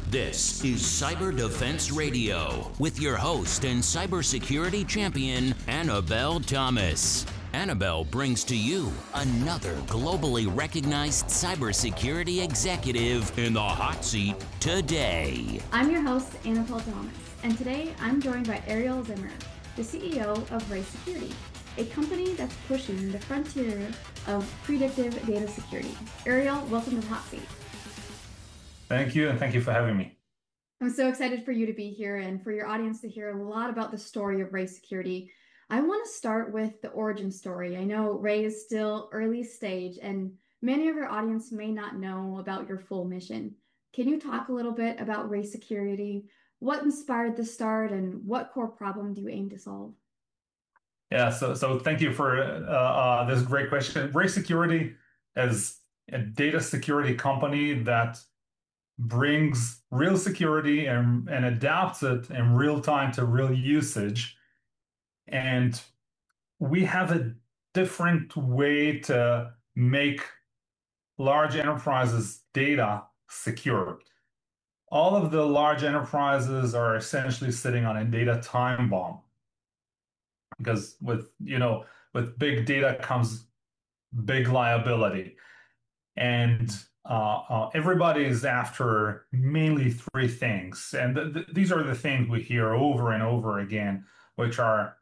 This is Cyber Defense Radio with your host and cybersecurity champion, Annabelle Thomas. Annabelle brings to you another globally recognized cybersecurity executive in the hot seat today. I'm your host, Annabelle Thomas, and today I'm joined by Ariel Zimmer, the CEO of Ray Security, a company that's pushing the frontier of predictive data security. Ariel, welcome to the hot seat. Thank you, and thank you for having me. I'm so excited for you to be here and for your audience to hear a lot about the story of Ray Security. I want to start with the origin story. I know Ray is still early stage, and many of your audience may not know about your full mission. Can you talk a little bit about Ray Security? What inspired the start, and what core problem do you aim to solve? Yeah, so thank you for this great question. Ray Security is a data security company that brings real security and adapts it in real time to real usage. And we have a different way to make large enterprises data secure. All of the large enterprises are essentially sitting on a data time bomb because with big data comes big liability. And everybody is after mainly three things. And these are the things we hear over and over again, which are,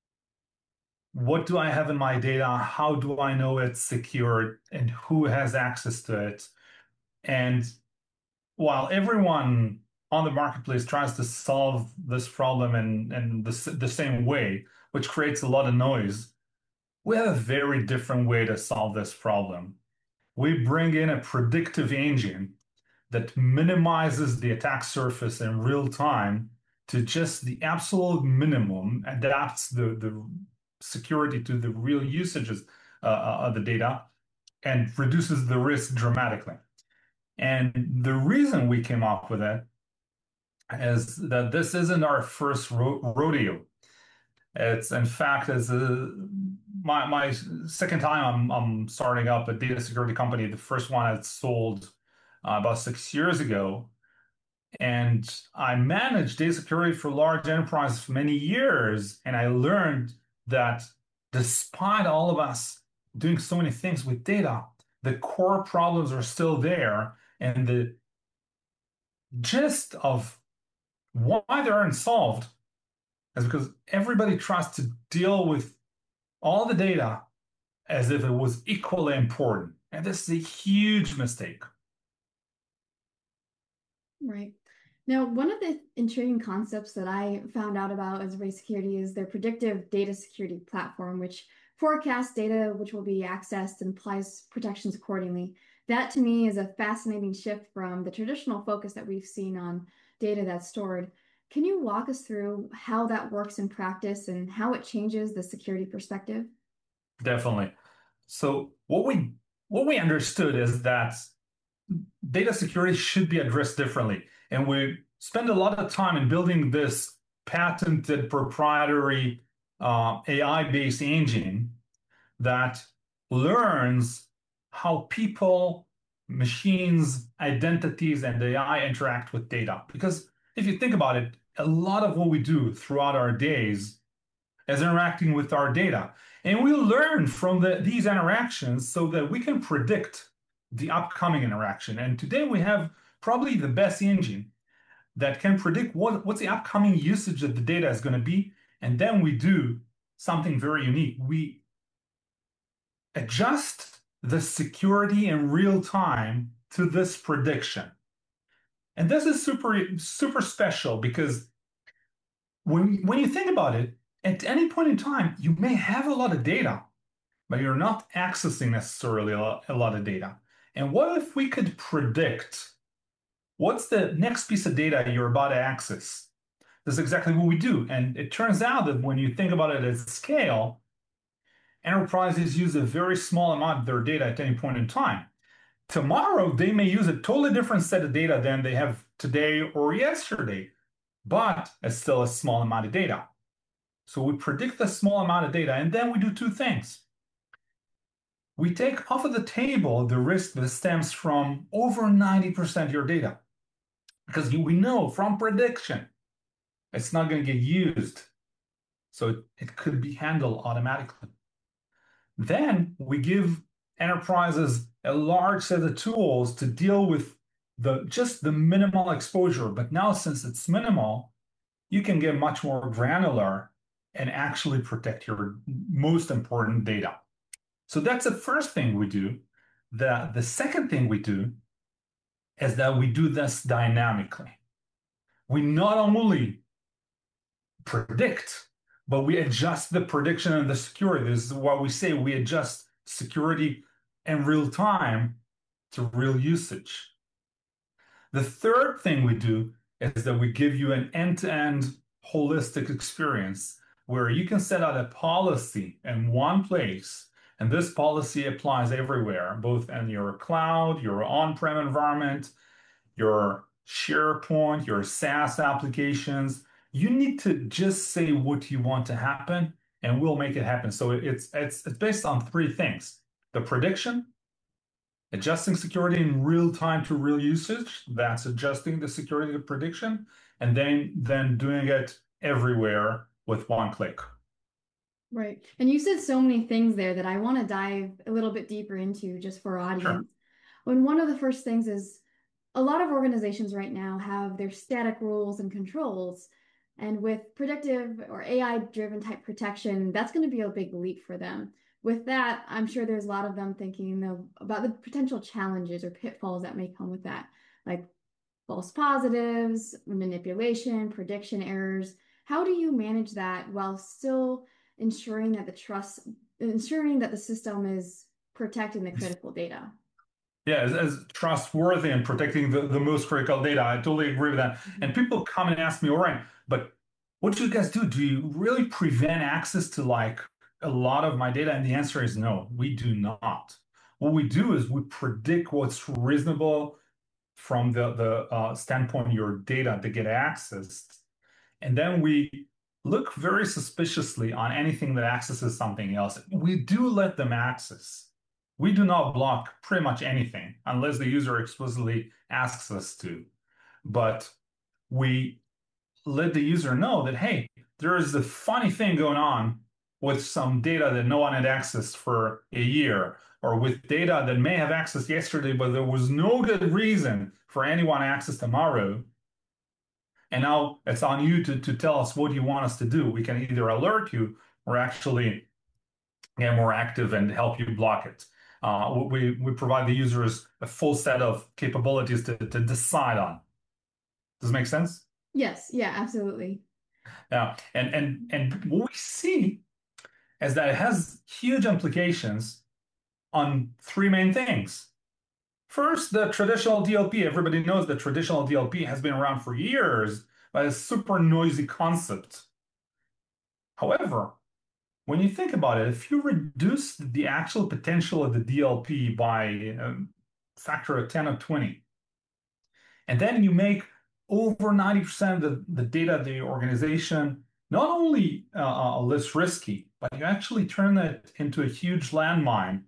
what do I have in my data? How do I know it's secured? And who has access to it? And while everyone on the marketplace tries to solve this problem in the same way, which creates a lot of noise, we have a very different way to solve this problem. We bring in a predictive engine that minimizes the attack surface in real time to just the absolute minimum, adapts the security to the real usages of the data, and reduces the risk dramatically. And the reason we came up with it is that this isn't our first rodeo. It's in fact as my second time I'm starting up a data security company. The first one I sold about 6 years ago, and I managed data security for large enterprises for many years. And I learned that despite all of us doing so many things with data, the core problems are still there, and the gist of why they aren't solved is because everybody tries to deal with all the data as if it was equally important. And this is a huge mistake. Right. Now, one of the intriguing concepts that I found out about as Ray Security is their predictive data security platform, which forecasts data which will be accessed and applies protections accordingly. That to me is a fascinating shift from the traditional focus that we've seen on data that's stored. Can you walk us through how that works in practice and how it changes the security perspective? Definitely. So what we understood is that data security should be addressed differently. And we spend a lot of time in building this patented proprietary AI-based engine that learns how people, machines, identities, and AI interact with data. Because if you think about it, a lot of what we do throughout our days is interacting with our data. And we learn from these interactions so that we can predict the upcoming interaction. And today we have probably the best engine that can predict what's the upcoming usage of the data is going to be. And then we do something very unique. We adjust the security in real time to this prediction. And this is super, super special because when you think about it, at any point in time, you may have a lot of data, but you're not accessing necessarily a lot of data. And what if we could predict what's the next piece of data you're about to access? That's exactly what we do. And it turns out that when you think about it at scale, enterprises use a very small amount of their data at any point in time. Tomorrow, they may use a totally different set of data than they have today or yesterday, but it's still a small amount of data. So we predict the small amount of data, and then we do two things. We take off of the table the risk that stems from over 90% of your data. because we know from prediction it's not going to get used. So it could be handled automatically. Then we give enterprises a large set of tools to deal with just the minimal exposure. But now, since it's minimal, you can get much more granular and actually protect your most important data. So that's the first thing we do. The second thing we do is that we do this dynamically. We not only predict, but we adjust the prediction and the security. This is why we say we adjust security in real time to real usage. The third thing we do is that we give you an end-to-end holistic experience where you can set out a policy in one place, and this policy applies everywhere, both in your cloud, your on-prem environment, your SharePoint, your SaaS applications. You need to just say what you want to happen, and we'll make it happen. So it's based on three things: the prediction, adjusting security in real time to real usage, that's adjusting the security to prediction, and then doing it everywhere with one click. Right. And you said so many things there that I want to dive a little bit deeper into just for our audience. Sure. When one of the first things is a lot of organizations right now have their static rules and controls. And with predictive or AI-driven type protection, that's going to be a big leap for them. With that, I'm sure there's a lot of them thinking about the potential challenges or pitfalls that may come with that, like false positives, manipulation, prediction errors. How do you manage that while still ensuring that the system is protecting the critical data? Yeah, as trustworthy and protecting the most critical data. I totally agree with that. And people come and ask me, all right, but what do you guys do? Do you really prevent access to like a lot of my data? And the answer is no, we do not. What we do is we predict what's reasonable from the standpoint of your data to get accessed. And then we look very suspiciously on anything that accesses something else. We do let them access. We do not block pretty much anything unless the user explicitly asks us to. But we let the user know that, hey, there is a funny thing going on with some data that no one had accessed for a year, or with data that may have accessed yesterday, but there was no good reason for anyone to access tomorrow. And now it's on you to tell us what you want us to do. We can either alert you or actually get more active and help you block it. We provide the users a full set of capabilities to decide on. Does it make sense? Yes, yeah, absolutely. Yeah, and what we see is that it has huge implications on three main things. First, the traditional DLP. Everybody knows the traditional DLP has been around for years, but it's a super noisy concept. However, when you think about it, if you reduce the actual potential of the DLP by a factor of 10 or 20, and then you make over 90% of the data of the organization not only less risky, but you actually turn it into a huge landmine,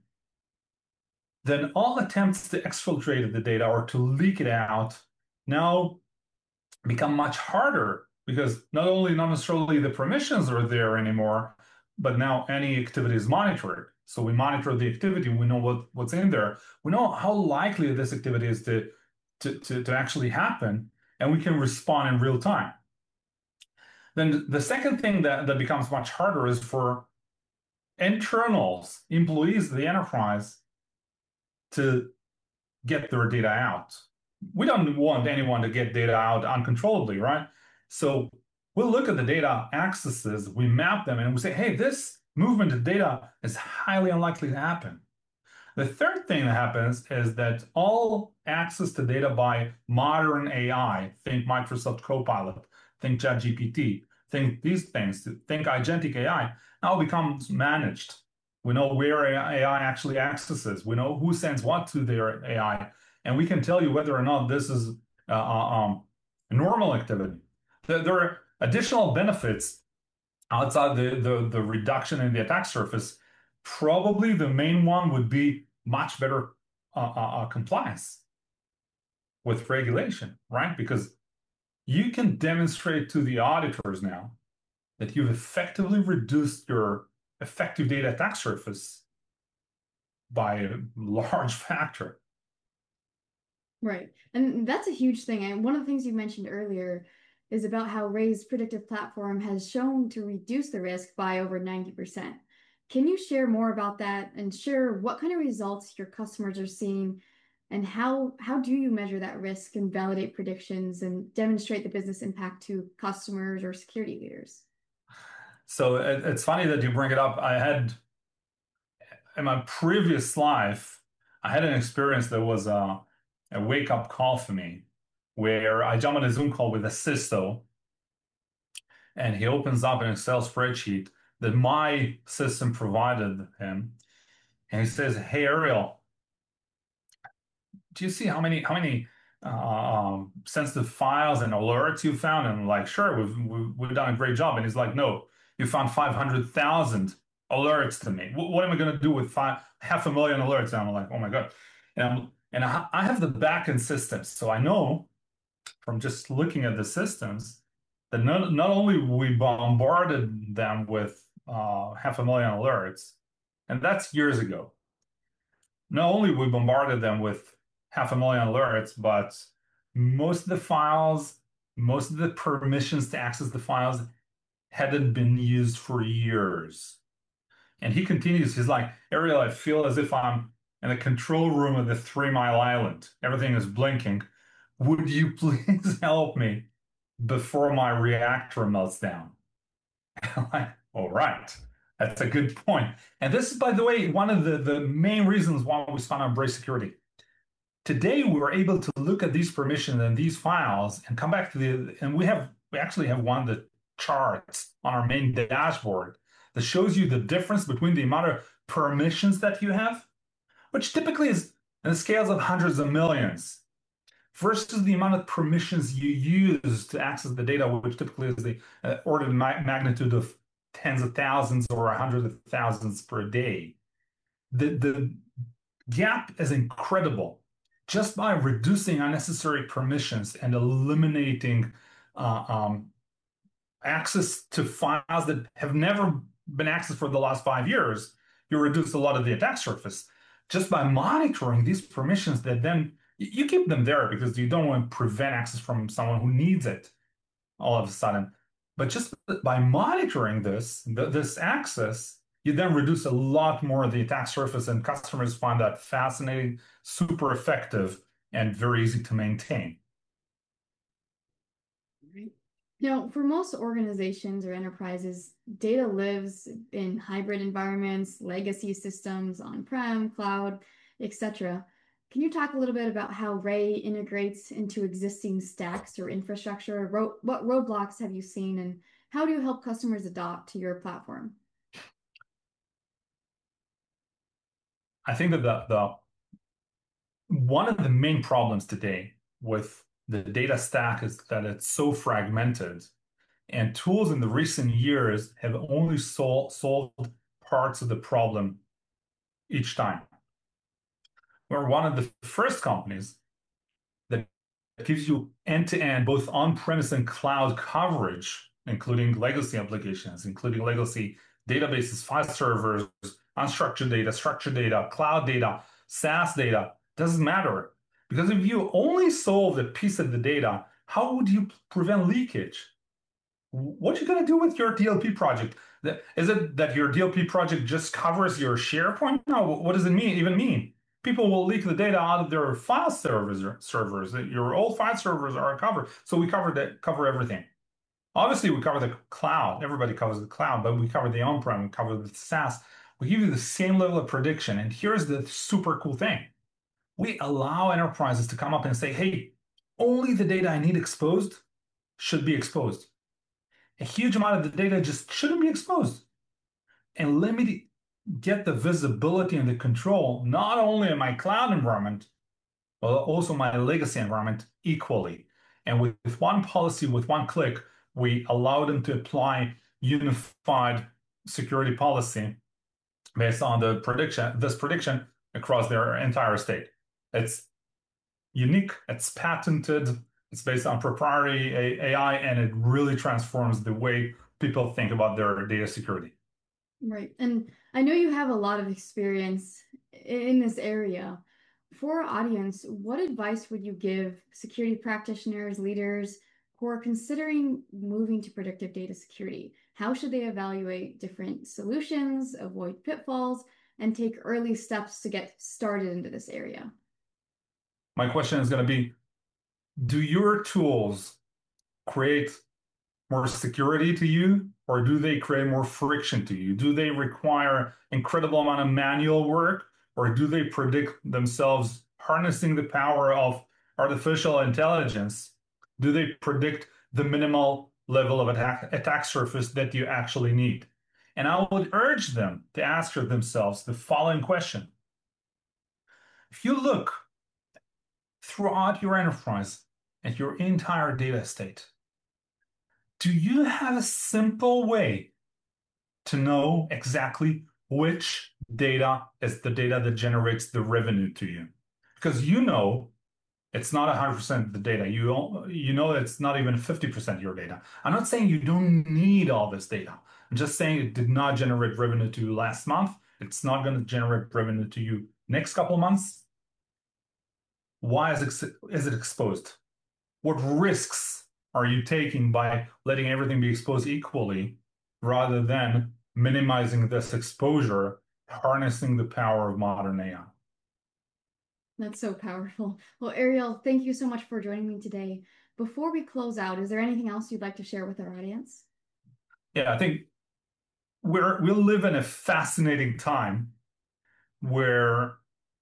then all attempts to exfiltrate the data or to leak it out now become much harder, because not necessarily the permissions are there anymore, but now any activity is monitored. So we monitor the activity, we know what's in there, we know how likely this activity is to actually happen, and we can respond in real time. Then the second thing that becomes much harder is for internals, employees of the enterprise, to get their data out. We don't want anyone to get data out uncontrollably, right? So we'll look at the data accesses, we map them, and we say, hey, this movement of data is highly unlikely to happen. The third thing that happens is that all access to data by modern AI, think Microsoft Copilot, think ChatGPT, think these things, think agentic AI, now becomes managed. We know where AI actually accesses. We know who sends what to their AI, and we can tell you whether or not this is a normal activity. There are additional benefits outside the reduction in the attack surface. Probably the main one would be much better compliance. with regulation, right? Because you can demonstrate to the auditors now that you've effectively reduced your effective data attack surface by a large factor. Right. And that's a huge thing. And one of the things you mentioned earlier is about how Ray's predictive platform has shown to reduce the risk by over 90%. Can you share more about that and share what kind of results your customers are seeing and how do you measure that risk and validate predictions and demonstrate the business impact to customers or security leaders? So it's funny that you bring it up. I had in my previous life, I had an experience that was a wake-up call for me, where I jump on a Zoom call with a CISO, and he opens up an Excel spreadsheet that my system provided him, and he says, "Hey Ariel, do you see how many sensitive files and alerts you found?" And I'm like, "Sure, we've done a great job." And he's like, "No, you found 500,000 alerts to me. What am I going to do with 500,000 alerts?" And I'm like, "Oh my God." And I have the backend systems, so I know from just looking at the systems that not only we bombarded them with 500,000 alerts, and that's years ago. Not only we bombarded them with 500,000 alerts, but most of the files, most of the permissions to access the files hadn't been used for years. And he continues, he's like, "Ariel, I feel as if I'm in the control room of the 3 Mile Island. Everything is blinking. Would you please help me before my reactor melts down?" I'm like, all right, that's a good point. And this is, by the way, one of the main reasons why we spun on Embrace Security. Today, we were able to look at these permissions and these files and come back to and we actually have one of the charts on our main dashboard that shows you the difference between the amount of permissions that you have, which typically is in the scales of hundreds of millions, versus the amount of permissions you use to access the data, which typically is the order of magnitude of tens of thousands or hundreds of thousands per day. The gap is incredible. Just by reducing unnecessary permissions and eliminating access to files that have never been accessed for the last 5 years, you reduce a lot of the attack surface. Just by monitoring these permissions that then you keep them there because you don't want to prevent access from someone who needs it all of a sudden. But just by monitoring this access, you then reduce a lot more of the attack surface, and customers find that fascinating, super effective, and very easy to maintain. Right. Now, for most organizations or enterprises, data lives in hybrid environments, legacy systems, on-prem, cloud, etc. Can you talk a little bit about how Ray integrates into existing stacks or infrastructure? What roadblocks have you seen, and how do you help customers adopt to your platform? I think that the one of the main problems today with the data stack is that it's so fragmented, and tools in the recent years have only solved parts of the problem each time. We're one of the first companies that gives you end-to-end, both on-premise and cloud coverage, including legacy applications, including legacy databases, file servers, unstructured data, structured data, cloud data, SaaS data. Doesn't matter. Because if you only solve a piece of the data, how would you prevent leakage? What are you going to do with your DLP project? Is it that your DLP project just covers your SharePoint? No, what does it even mean? People will leak the data out of their file servers. Your old file servers are covered. So we cover everything. Obviously, we cover the cloud. Everybody covers the cloud, but we cover the on-prem, we cover the SaaS. We give you the same level of prediction. And here's the super cool thing. We allow enterprises to come up and say, "Hey, only the data I need exposed should be exposed. A huge amount of the data just shouldn't be exposed. And let me get the visibility and the control, not only in my cloud environment, but also my legacy environment equally." And with one policy, with one click, we allow them to apply unified security policy based on this prediction across their entire estate. It's unique, it's patented, it's based on proprietary AI, and it really transforms the way people think about their data security. Right. And I know you have a lot of experience in this area. For our audience, what advice would you give security practitioners, leaders who are considering moving to predictive data security? How should they evaluate different solutions, avoid pitfalls, and take early steps to get started into this area? My question is going to be, do your tools create more security to you, or do they create more friction to you? Do they require incredible amount of manual work, or do they predict themselves harnessing the power of artificial intelligence? Do they predict the minimal level of attack surface that you actually need? And I would urge them to ask themselves the following question. If you look throughout your enterprise at your entire data estate, do you have a simple way to know exactly which data is the data that generates the revenue to you? Because you know it's not 100% the data. You know it's not even 50% your data. I'm not saying you don't need all this data. I'm just saying it did not generate revenue to you last month. It's not going to generate revenue to you next couple of months. Why is it exposed? What risks are you taking by letting everything be exposed equally rather than minimizing this exposure, harnessing the power of modern AI? That's so powerful. Well, Ariel, thank you so much for joining me today. Before we close out, is there anything else you'd like to share with our audience? Yeah, I think we'll live in a fascinating time where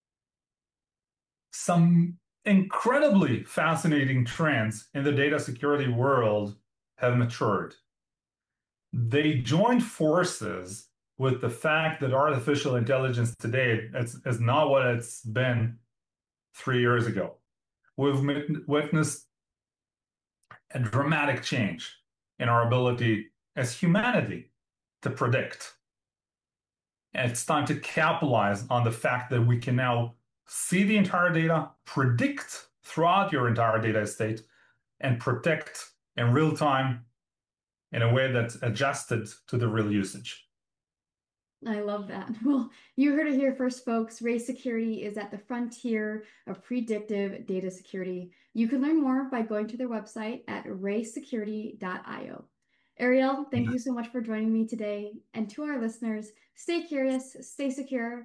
some incredibly fascinating trends in the data security world have matured. They joined forces with the fact that artificial intelligence today is not what it's been 3 years ago. We've witnessed a dramatic change in our ability as humanity to predict. And it's time to capitalize on the fact that we can now see the entire data, predict throughout your entire data estate, and protect in real time in a way that's adjusted to the real usage. I love that. Well, you heard it here first, folks. Ray Security is at the frontier of predictive data security. You can learn more by going to their website at raysecurity.io. Ariel, thank you so much for joining me today. And to our listeners, stay curious, stay secure.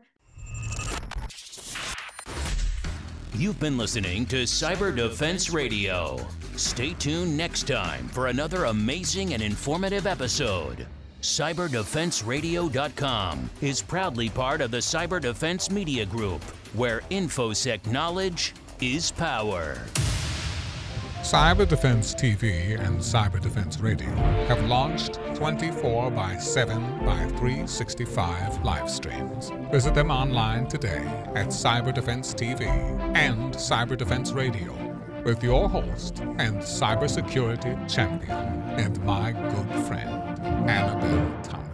You've been listening to Cyber Defense Radio. Stay tuned next time for another amazing and informative episode. CyberDefenseRadio.com is proudly part of the Cyber Defense Media Group, where InfoSec knowledge is power. Cyber Defense TV and Cyber Defense Radio have launched 24/7/365 live streams. Visit them online today at Cyber Defense TV and Cyber Defense Radio with your host and cybersecurity champion and my good friend, Annabelle Thomas.